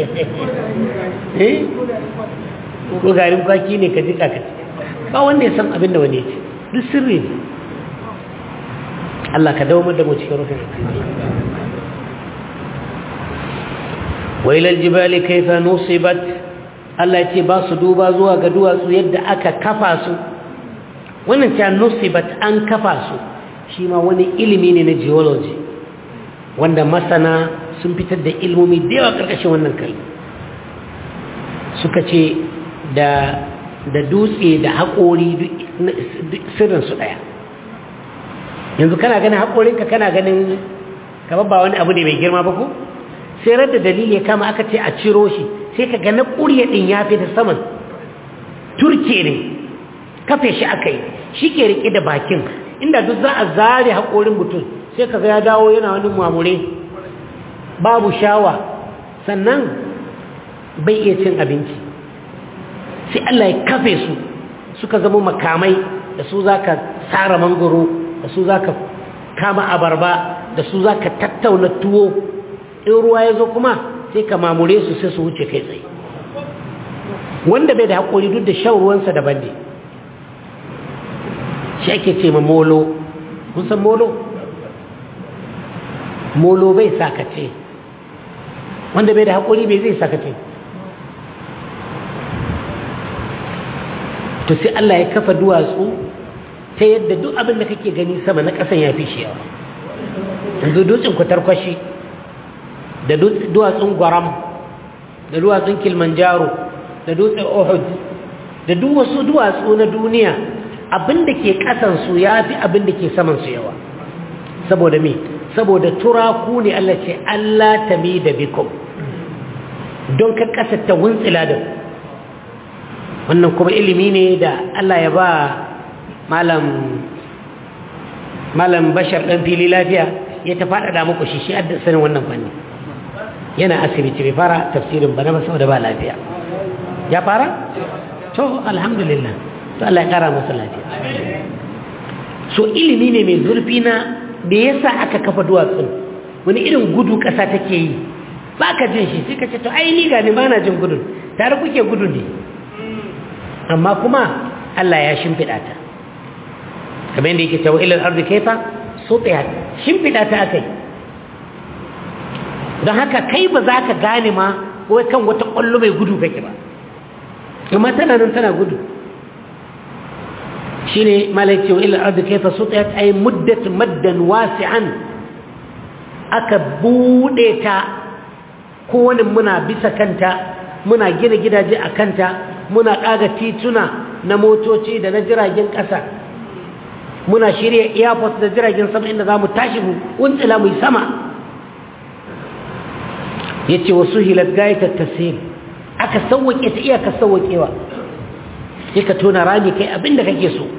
eh ko garin kwaki ne ka jika ka ci ba wanda ya san abin da wani ya ci duk sirri ne Allah ka dawo da mu cikin rufin wa ila aljibali kayfa nusibat Allah ya ce ba su duba zuwa ga duwatsu yadda aka kafa su wannan ta nusibat an kafa su shi ma wani ilimi ne na geology wanda masana sun fitar da ilmomi da yawa karkashin wannan kalma suka ce da da dutse da haƙori sirrinsu ɗaya yanzu kana ganin haƙorinka kana ganin kamar ba wani abu ne mai girma ba ko sai radda dalili ya kama aka ce a ciro shi sai ka ga na ƙurya ɗin ya fi da saman turke ne kafe shi aka yi shi ke riƙe da bakin inda duk za a zare haƙorin mutum sai ka ga ya dawo yana wani mamure babu shawa sannan bai iya cin abinci sai Allah ya kafe su suka zama makamai da su za ka tsara mangoro da su za ka kama abarba da su za ka tattauna tuwo in ruwa ya zo kuma sai ka mamure su sai su wuce kai tsaye wanda bai da haƙori duk da shan ruwansa daban ne shi ake ce ma molo kun san molo molo bai sakace wanda bai da haƙori bai zai sakace to sai Allah ya kafa duwatsu ta yadda duk abin da kake gani sama na ƙasan ya fi shi yawa yanzu dutsen kwatarkwashi da duwatsun gwaram da duwatsun kilimanjaro da dutsen uhud da duk wasu duwatsu na duniya abin da ke ƙasansu ya fi abin da ke samansu yawa saboda me saboda turaku ne Allah ce Allah ta mi da bikum don ka ƙasa ta wuntsila da wannan kuma ilimi ne da Allah ya ba malam malam bashar ɗan fili lafiya ya ta faɗaɗa muku shi shi adda sanin wannan fanni yana asibiti bai fara tafsirin ba na ba saboda ba lafiya ya fara? to alhamdulillah to Allah ya ƙara masa lafiya so ilimi ne mai zurfi na da yasa aka kafa duwatsun wani irin gudu ƙasa take yi ba ka jin shi sai ka ce to ai ni ga ni ba na jin gudun tare kuke gudu ne amma kuma Allah ya shimfiɗa ta kamar yadda yake cewa ilal ardi kaifa sutihat shimfiɗa ta akai don haka kai ba za ka gane ma wai kan wata ƙwallo mai gudu kake ba amma tana nan tana gudu shine malai cewa ilal ardi kaifa sutihat ay muddat maddan wasi'an aka bude ta kowane muna bisa kanta muna gina gidaje a kanta muna ƙaga tituna na motoci da na jiragen ƙasa muna shirya airport da jiragen sama inda za mu tashi mu wuntsila mu yi sama ya ce wasu hilat gayatar tasir aka sauwaƙe ta iyaka sauwaƙewa sai ka tona rami kai abinda kake so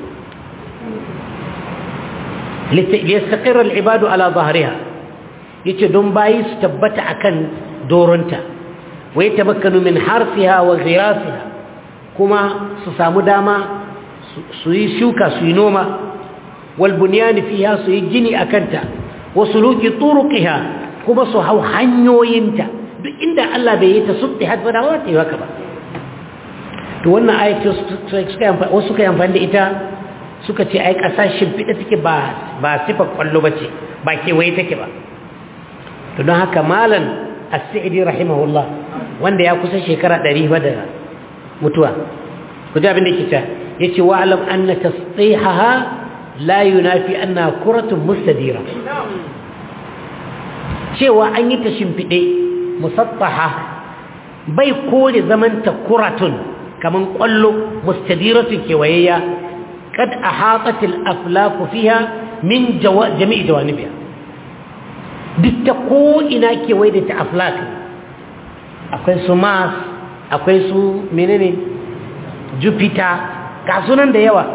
liyastaƙirar al'ibadu ala zahariya ya ce don bayi su tabbata akan doronta wa ya tabakkanu min harfiha wa ghirasiha kuma su samu dama su yi shuka su yi noma wal bunyani fiha su yi gini akanta wa suluki turuqiha kuma su hau hanyoyinta duk inda Allah bai yi ta subti hadba da wata yaka ba to wannan ayatu suka amfani wasu suka amfani da ita suka ce ai kasashin fida take ba ba sifa kwallo bace ba kewaye take ba to don haka malan as-sa'idi rahimahullah wanda ya kusa shekara ɗari ba da mutuwa ku ji abin da yake ta yace wa'lam anna tasqihaha la yunafi anna kuratun mustadira cewa an yi ta shimfide musattaha bai kore zaman ta kuratun kaman kwallo mustadiratun kewayayya kad ahatat al-aflaq fiha min jami'i jawanibiha duk ta ko ina kewaye da ta aflaq akwai su Mars akwai su menene Jupiter ga sunan da yawa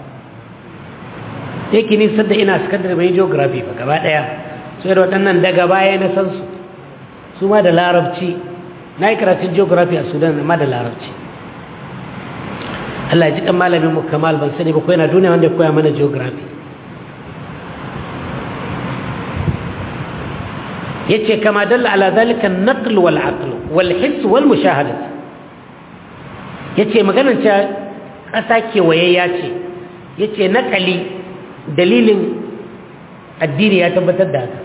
yake ni sadda ina secondary mai geography ba gaba daya sai da waɗannan daga baya na san su su ma da larabci na yi karatun geography a Sudan amma da larabci Allah ya ji kan malamin mu Kamal ban sani ba ko yana duniya wanda ya koya mana geography yace kama dalla ala zalika an-naql wal aql wal hiss wal mushahadah yace maganar ta ƙasa kewayayya ce yace naqali dalilin addini ya tabbatar da haka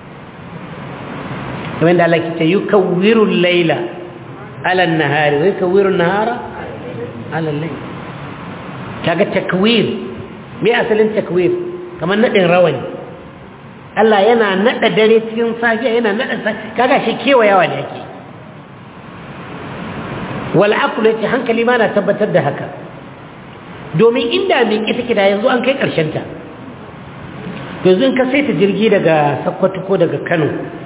kamar da Allah ke ce yukawwiru al-layla ala an-nahari wa yukawwiru an-nahara ala al-layl kaga takwir me asalin takwir kamar nadin rawani Allah yana nada dare cikin safiya yana nada kaga shi kewayawa ne yake wal aqlu yace hankali ma na tabbatar da haka domin inda me ita kida yanzu an kai karshen ta yanzu in ka saita jirgi daga Sokoto ko daga Kano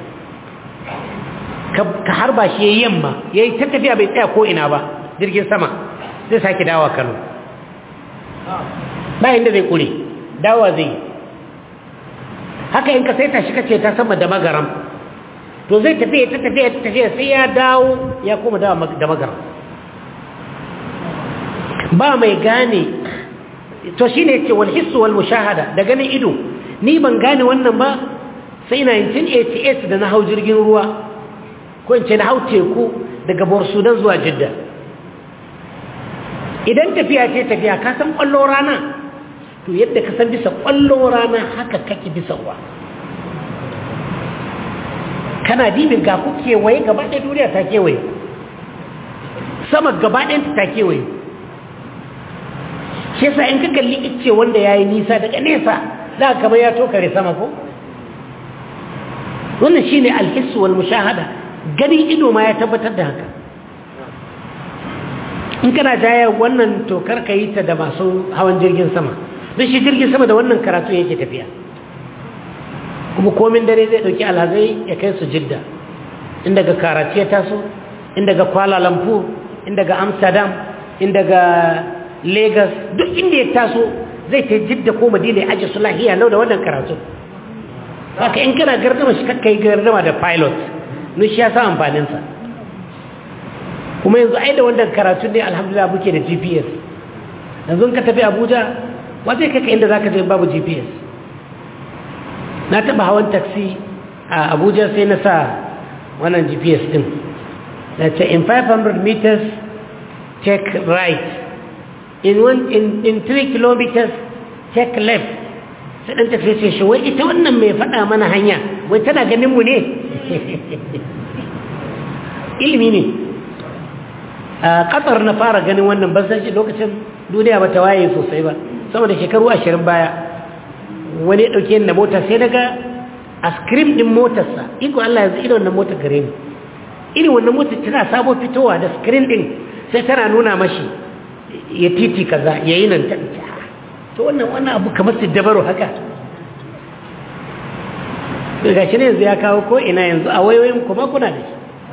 ka harba shi yayin yamma yayi ta tafiya bai tsaya ko ina ba jirgin sama zai saki dawa Kano ba inda zai kure dawa zai haka in ka saita shi kace ta sama da magaram to zai tafi ta tafi ta tafi sai ya dawo ya koma dawo da magaram ba mai gane to shine yace wal hiss wal mushahada da ganin ido ni ban gane wannan ba sai nineteen eighty-eight da na hau jirgin ruwa ko in ce na hau teku daga Bor Sudan zuwa Jidda idan tafiya ce tafiya ka san kwallo rana to yadda ka san bisa kwallo rana haka kake bisa wa kana dibin ga ku kewaye gaba ɗaya duniya ta kewaye sama gaba ɗaya ta kewaye shi yasa in ka kalli ice wanda yayi nisa daga nesa za ka kamar ya tokare sama ko wannan shine al-hiss wal mushahada gani ido ma ya tabbatar da haka in kana jaya wannan to karka yi ta da masu hawan jirgin sama don shi jirgin sama da wannan karatu yake tafiya kuma komin dare zai dauki alhazai ya kai su Jidda in daga Karachi ya taso in daga Kuala Lumpur in daga Amsterdam in daga Lagos duk inda ya taso zai ta Jidda ko Madina ya aje su lahiya lau da wannan karatu haka in kana gardama shi kakkai gardama da pilot nun shi ya sa amfaninsa kuma yanzu ai da wannan karatu ne alhamdulillah muke da G P S yanzu ka tafi Abuja wa zai kai ka inda zaka je babu G P S na taba hawan taxi a Abuja sai na sa wannan G P S din da ce in five hundred meters take right in one in in three kilometers take left sai dan tafi sai shi wai ita wannan mai faɗa mana hanya wai tana ganin mu ne ilimi ne a Qatar na fara ganin wannan ban san shi lokacin duniya ba ta waye sosai ba sama da shekaru ashirin baya wani ya dauke ni mota sai daga a screen din motarsa iko Allah yanzu irin wannan motar gare ni irin wannan motar tana sabo fitowa da screen din sai tana nuna mashi ya titi kaza yayi nan ta to wannan wannan abu kamar su dabaro haka to gashi ne yanzu ya kawo ko ina yanzu a wayoyin kuma kuna da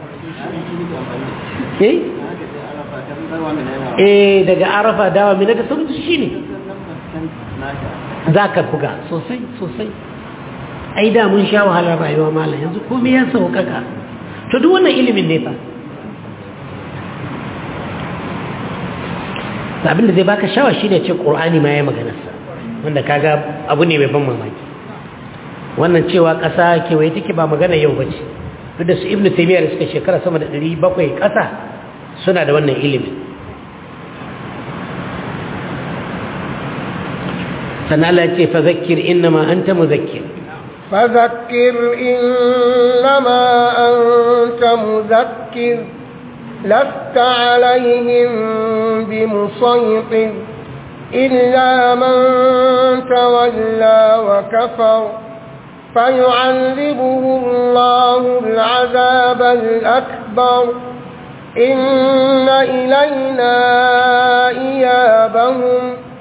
shi eh eh daga Arafa dawa mina da sauransu shine zaka buga sosai sosai ai da mun sha wahalar rayuwa mallan yanzu komai ya saukaka to duk wannan ilimin ne fa abin da zai baka shawa shine ce Qur'ani ma yayi maganar sa wanda kaga abu ne mai ban mamaki wannan cewa ƙasa kewaye take ba magana yau bace duk da su Ibn Taymiyyah da suka shekara sama da ɗari bakwai ƙasa suna da wannan ilimi sannan Allah ya ce fa zakkir innama anta muzakkir فذكر إنما أنت مذكر لست عليهم بمسيطر إلا من تولى وكفر فيعذبه الله العذاب الأكبر إن إلينا إيابهم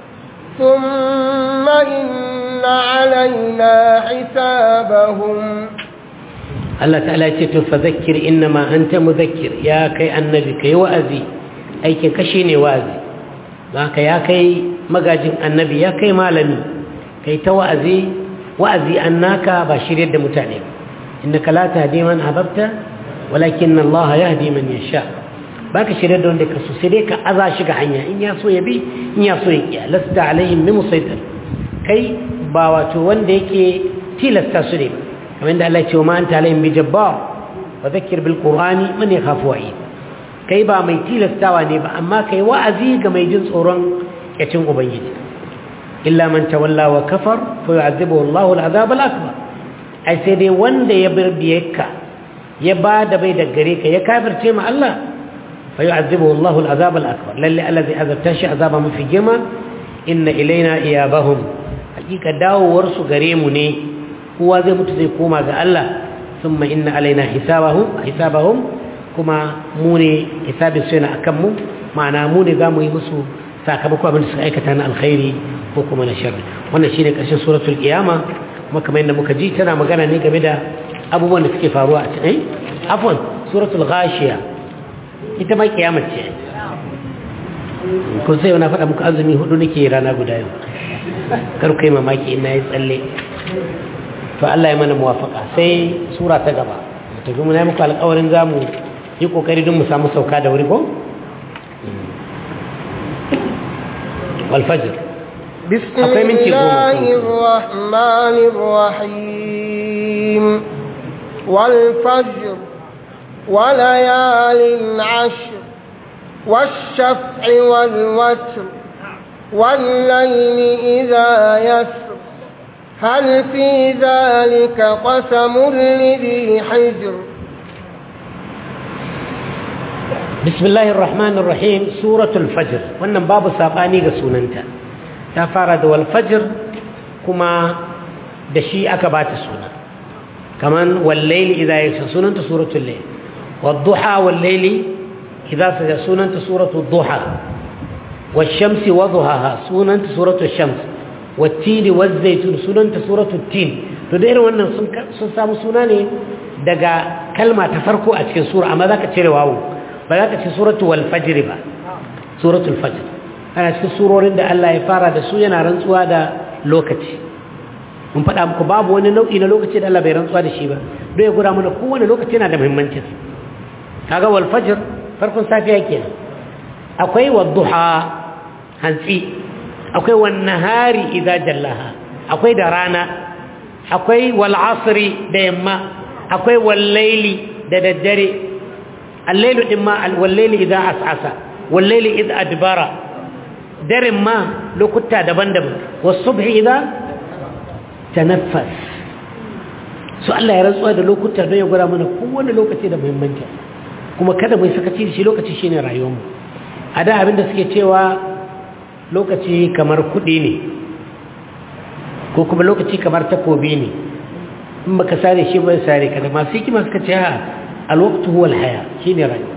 ثم إن علينا حسابهم. الله تعالى يقول فذكر إنما أنت مذكر يا كي النبي كي وأذي أي كي كشيني وأذي ذاك يا كي مجاجين النبي يا كي مالني كي توأذي وأذي أنك بشير يد متعلم إنك لا تهدي من أحببت ولكن الله يهدي من يشاء baka shirye da wanda ka so sai dai ka aza shi ga hanya in ya so ya bi in ya so ya kiya lasta alaihim bi musaitir kai ba wato wanda yake tilasta su ne kamar da Allah ya ce wa ma anta alaihim bi jabbar wa dhakkir bil qur'ani man yakhafu wa'id kai ba mai tilastawa ne ba amma kai wa'azi ga mai jin tsoron yacin ubangiji illa man tawalla wa kafar fa yu'adhibuhu Allahu al-'adhab al-akbar ai sai dai wanda ya birbiyeka ya ba da bai da gare ka ya kafirce ma Allah فيعذبه الله العذاب الأكبر للي الذي أذبتش عذابهم في جمع إن إلينا إيابهم حقيقة داو ورسو قريمني هو ذي متزيقوما قال الله ثم إن علينا حسابهم حسابهم كما موني حساب السنة أكمو معنا موني قاموا يمسوا ساكبكوا من سعيكتنا الخير وكما نشر ونشينك أشياء سورة القيامة وكما إن مكجيتنا مقانا نيقى بدا أبو بانك كيف أروات عفوا سورة الغاشية ita ma kiyamar ce ko sai wani faɗa muku azumi hudu nake rana guda yau kar kai mamaki ina yi tsalle to Allah ya mana muwafaka sai sura ta gaba to kuma nayi muku alƙawarin zamu yi kokari don mu samu sauka da wuri ko wal fajr bismillahir rahmanir rahim wal fajr وليال عشر والشفع والوتر والليل إذا يسر هل في ذلك قسم لذي حجر. بسم الله الرحمن الرحيم سورة الفجر wannan babu sabani ga sunanta ta fara da wal fajr kuma da shi aka bata suna kaman wal layli idha yasha sunanta suratul layl والضحى والليل إذا سجى سننت سورة الضحى والشمس وضحاها سننت سورة الشمس والتين والزيتون سننت سورة التين تدير وانا سنسام سناني دقا كلمة تفرقوا أتكين سورة أما ذاك تشيرواو فذاك تشير سورة والفجر با سورة الفجر أنا أتكين سورة رند الله يفارد سوينا رنسوا دا لوكتي mun faɗa muku babu wani nau'i na lokaci da Allah bai rantsuwa da shi ba don ya gura mana kowane lokaci yana da muhimmanci kaga wal fajr farkon safiya kenan akwai wadduha hantsi akwai wan nahari idza jallaha akwai da rana akwai wal asri da yamma akwai wal layli da daddare al-laylu imma wal layli idza as'asa wal layli idza adbara daren ma lokuta daban-daban was subhi idza tanaffas su Allah ya rantsuwa da lokuta don ya gura mana kowane lokaci da muhimmanci kuma kada mu sakaci da shi lokaci shine rayuwarmu a da abinda suke cewa lokaci kamar kuɗi ne ko kuma lokaci kamar takobi ne in baka sare shi ba sare kada masu hikima suka ce ha alwaqtu huwa alhaya shine rayuwa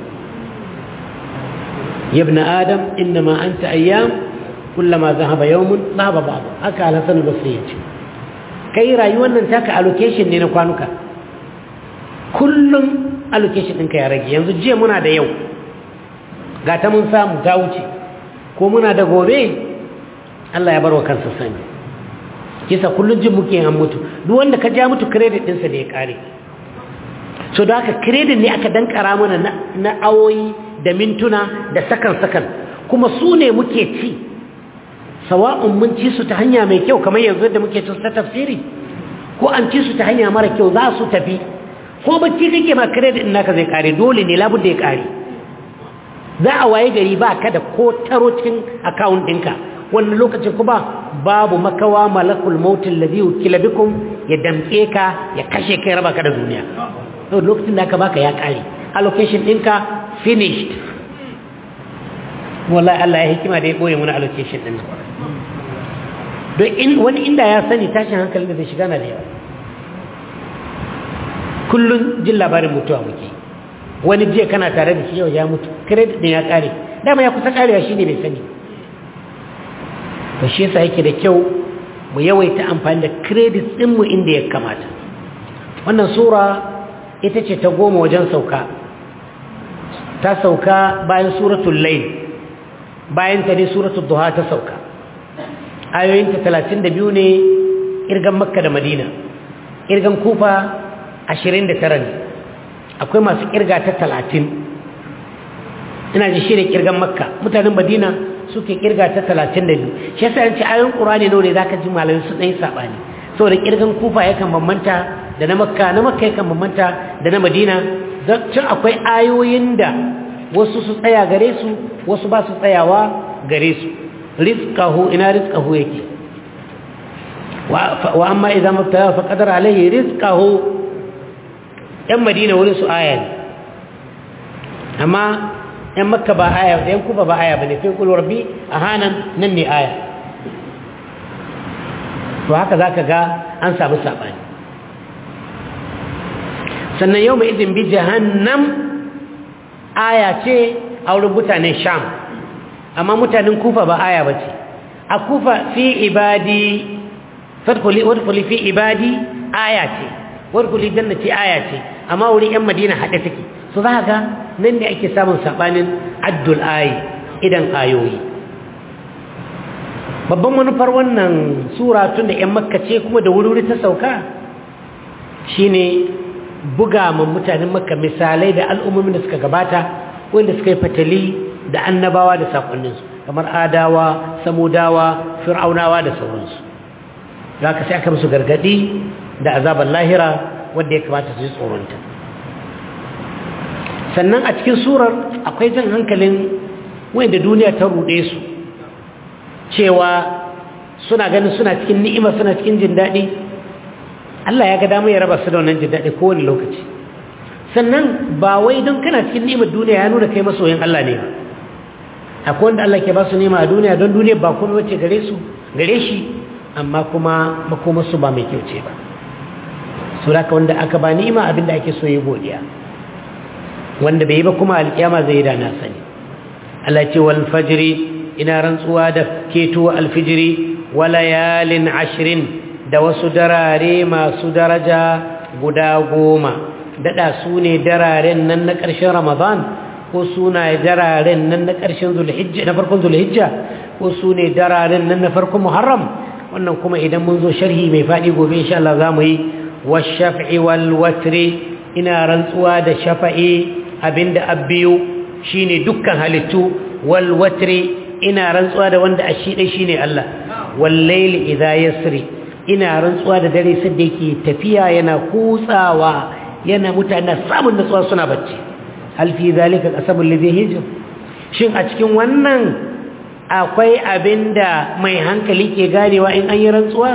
ya ibn adam inma anta ayyam kullama dhahaba yawmun dhahaba ba'd haka al-hasan al-basri yace kai rayuwar nan taka allocation ne na kwanuka kullum allocation ɗinka ya rage yanzu jiya muna da yau ga ta mun samu ta wuce ko muna da gobe Allah ya barwa kansa sani kisa kullum jin muke an mutu duk wanda ka ja mutu credit ɗinsa da ya kare so da haka credit ne aka dankara mana na, na awoyi da mintuna da sakan sakan kuma su ne muke ci sawa'un mun ci su ta hanya mai kyau kamar yanzu da muke cin ta tafsiri ko an ci su ta hanya mara kyau za su tafi ko bacci kake ma credit naka zai kare dole ne labudda ya kare za a waye gari ba ka da ko taro cikin account ɗinka wannan lokacin kuma babu makawa malakul maut alladhi ukila bikum ya damke ka ya kashe kai raba ka da duniya to lokacin da aka baka ya kare allocation ɗinka finished wallahi Allah ya hikima da ya boye muna allocation din nan don in wani inda ya sani tashin hankalin da zai shiga na da yawa kullun jin labarin mutuwa muke wani jiya kana tare da shi yau ya mutu credit din ya kare dama ya kusa karewa shine bai sani to shi yasa yake da kyau mu yawaita amfani da credits din mu inda ya kamata wannan sura ita ce ta goma wajen sauka ta sauka bayan suratul layl bayan ta ne suratul duha ta sauka ayoyinta talatin da biyu ne irgan makka da madina irgan kufa ashirin da tara ne akwai masu kirga ta talatin ina ji shi ne kirgan makka mutanen madina suke kirga ta talatin da biyu shi yasa yanci ayoyin ƙurani ne za ka ji malamai su ɗaya saɓani saboda kirgan kufa yakan bambanta da na makka na makka yakan bambanta da na madina don tun akwai ayoyin da wasu su tsaya gare su wasu ba su tsayawa gare su rizqahu ina rizqahu yake wa amma idan mabtala fa qadara alaihi rizqahu yan madina wurin su aya ne amma yan makka ba aya yan kufa ba aya bane sai qul rabbi ahanan nan ne aya to haka zaka ga an samu sabani sannan yau mai izin bi jahannam aya ce a wurin mutanen sham amma mutanen kufa ba aya ba ce a kufa fi ibadi wadkuli fi ibadi aya ce wadkuli jannati aya ce amma wurin yan madina haɗe take su za ga nan ne ake samun saɓanin addul ayi idan ayoyi babban manufar wannan sura tun da yan makka ce kuma da wuri ta sauka shine buga ma mutanen makka misalai da al'ummomin da suka gabata wanda suka yi fatali da annabawa da sakonninsu kamar adawa samudawa fir'aunawa da sauransu za ka sai aka musu gargadi da azabar lahira wadda ya kamata su ji tsoronta sannan a cikin surar akwai jan hankalin wanda duniya ta ruɗe su cewa suna ganin suna cikin ni'ima suna cikin jin daɗi Allah ya ga damar ya raba su da wannan jin daɗi kowane lokaci sannan ba wai don kana cikin ni'imar duniya ya nuna kai masoyin Allah ne ba akwai wanda Allah ke ba su ni'ima a duniya don duniya ba kuma wacce gare su gare shi amma kuma makomarsu ba mai kyau ce ba su da wanda aka ba ni'ima abinda ake so yi godiya wanda bai yi ba kuma alƙiyama zai yi da na sani Allah ce wal fajri ina rantsuwa da keto alfijiri wa layalin ashirin da wasu darare masu daraja guda goma dada su ne dararen nan na ƙarshen ramadan ko su ne dararen nan na ƙarshen zulhijja na farkon zulhijja ko su ne dararen nan na farkon muharram wannan kuma idan mun zo sharhi mai faɗi gobe insha Allah za mu yi washaf'i wal watri ina rantsuwa da shafa'i abinda abbiyu shine dukkan halittu wal watri ina rantsuwa da wanda ashi dai shine Allah wal layli idha yasri ina rantsuwa da dare sai da yake tafiya yana kutsawa yana mutane samun nutsuwa suna bacci hal fi zalika qasabul ladhi hijr shin a cikin wannan akwai abinda mai hankali ke ganewa in an yi rantsuwa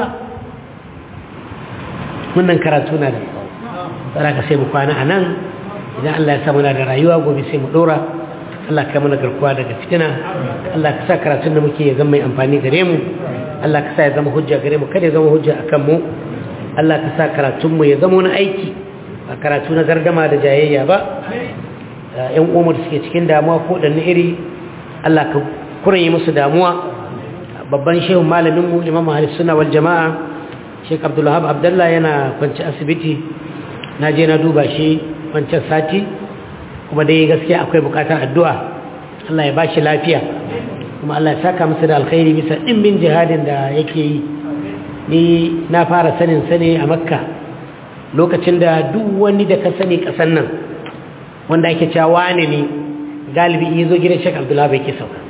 wannan karatu na da tsara ka sai mu kwana anan idan Allah ya samu na da rayuwa gobe sai mu dora Allah ka mana garkuwa daga fitina Allah ka sa karatun da muke ya zama mai amfani gare mu Allah ka sa ya zama hujja gare mu kada ya zama hujja akan mu Allah ka sa karatun mu ya zama wani aiki ba karatu na gardama da jayayya ba ƴan uwan da suke cikin damuwa ko dan iri Allah ka kuranye musu damuwa babban shehu malamin mu Imam Ahlus Sunna wal Jamaa Sheikh Abdul Wahab Abdullah yana kwanci asibiti na je na duba shi wancan sati kuma dai gaskiya akwai bukatar addu'a Allah ya bashi lafiya kuma Allah ya saka masa da alkhairi bisa dimbin jihadin da yake yi ni na fara sanin sane a Makka lokacin da duk wani da ka sani kasan nan wanda ake cewa wane ne galibi yazo gidan Sheikh Abdullah bai ke sauka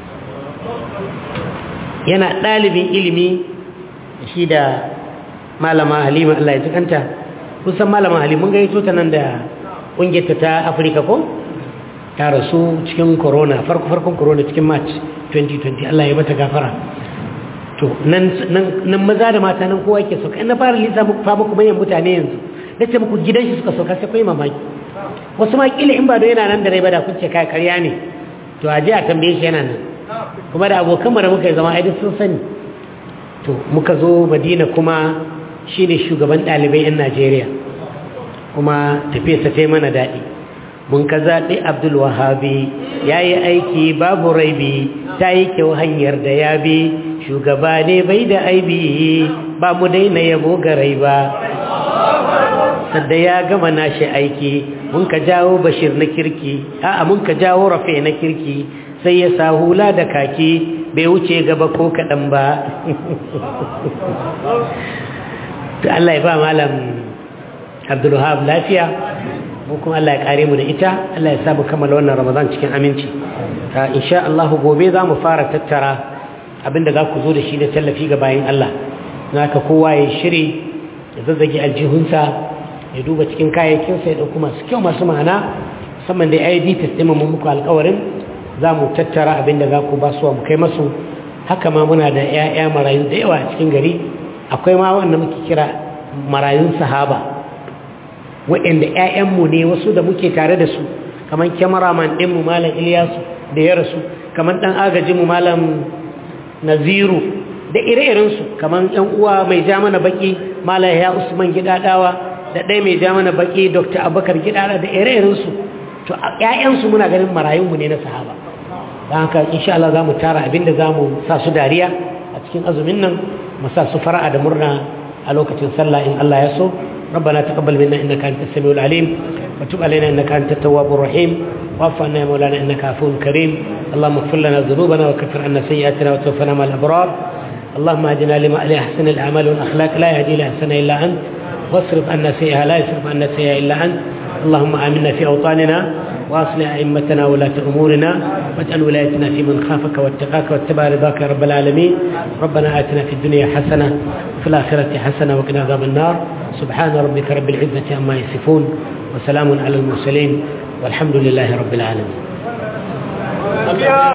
yana dalibin ilimi shi da malama Halima Allah ya tukanta kusan malama Halima mun ga yato ta nan da kungiyarta ta Afirka ko ta rasu cikin corona farko farkon corona cikin March twenty twenty Allah ya mata gafara to nan nan maza da mata nan kowa yake sauka in na fara lisa muku fa muku bayan mutane yanzu nace muku gidan shi suka sauka sai kai mamaki wasu ma kila in ba da yana nan da rai ba da kun ce kai ƙarya ne to a je a tambaye shi yana nan kuma da abokanmu da muka yi zama aidin sun sani. To muka zo Madina kuma shi ne shugaban ɗalibai 'yan Najeriya, kuma tafiyarsa ta yi mana daɗi. Mun ka zaɓi Abdul Wahabi ya yi aiki babu raibi, ta yi kyau hanyar da ya bi, shugaba ne bai da aibi, ba mu daina yabo garai ba. Sadda ya gama nashi aiki, mun ka jawo Bashir na kirki, a'a mun ka jawo Rafi na kirki, sai ya sa hula da kaki, bai wuce gaba ko kaɗan ba. To Allah ya ba Malam Abdul Wahab lafiya, mu kuma Allah ya kare mu da ita, Allah ya sa mu kammala wannan Ramadan cikin aminci. Insha Allah gobe za mu fara tattara abinda za ku zo da shi da tallafi ga bayin Allah. Naka kowa ya shiri, ya zazzage aljihunsa, ya duba cikin kayayyakinsa, ya ɗauki masu kyau masu ma'ana, musamman da I D test ɗin mun muku alƙawarin za mu tattara abinda za ku ba su mu kai masu. Haka ma muna da 'ya'ya marayu da yawa a cikin gari, akwai ma wanda muke kira marayun sahaba, waɗanda 'ya'yanmu ne wasu da muke tare da su, kamar kyamaraman ɗinmu Malam Iliyasu da ya rasu, kamar ɗan agajinmu Malam Naziru da ire-irensu, kamar ‘yan uwa mai ja mana baƙi Malam ya Usman Gidaɗawa da ɗaya mai ja mana baƙi Dokta Abubakar Gidaɗa da ire-irensu. To 'ya'yansu muna ganin marayunmu ne na sahaba. Don haka insha Allah za mu tara abinda za mu sa su dariya a cikin azumin nan, mu sa su fara'a da murna a lokacin sallah in Allah ya so. ربنا تقبل منا إنك أنت السميع العليم وتب علينا إنك أنت التواب الرحيم واعف عنا يا مولانا إنك عفو كريم. اللهم اغفر لنا ذنوبنا وكفر عنا سيئاتنا وتوفنا مع الأبرار. اللهم اهدنا لأحسن الأعمال والأخلاق لا يهدي لأحسن إلا أنت، واصرف عنا سيئها لا يصرف عنا سيئها إلا أنت. اللهم آمنا في أوطاننا وأصلح أئمتنا ولاة أمورنا واجعل ولايتنا في من خافك واتقاك واتبع رضاك يا رب العالمين. ربنا آتنا في الدنيا حسنة وفي الآخرة حسنة وقنا عذاب النار. سبحان ربك رب العزة عما يصفون وسلام على المرسلين والحمد لله رب العالمين.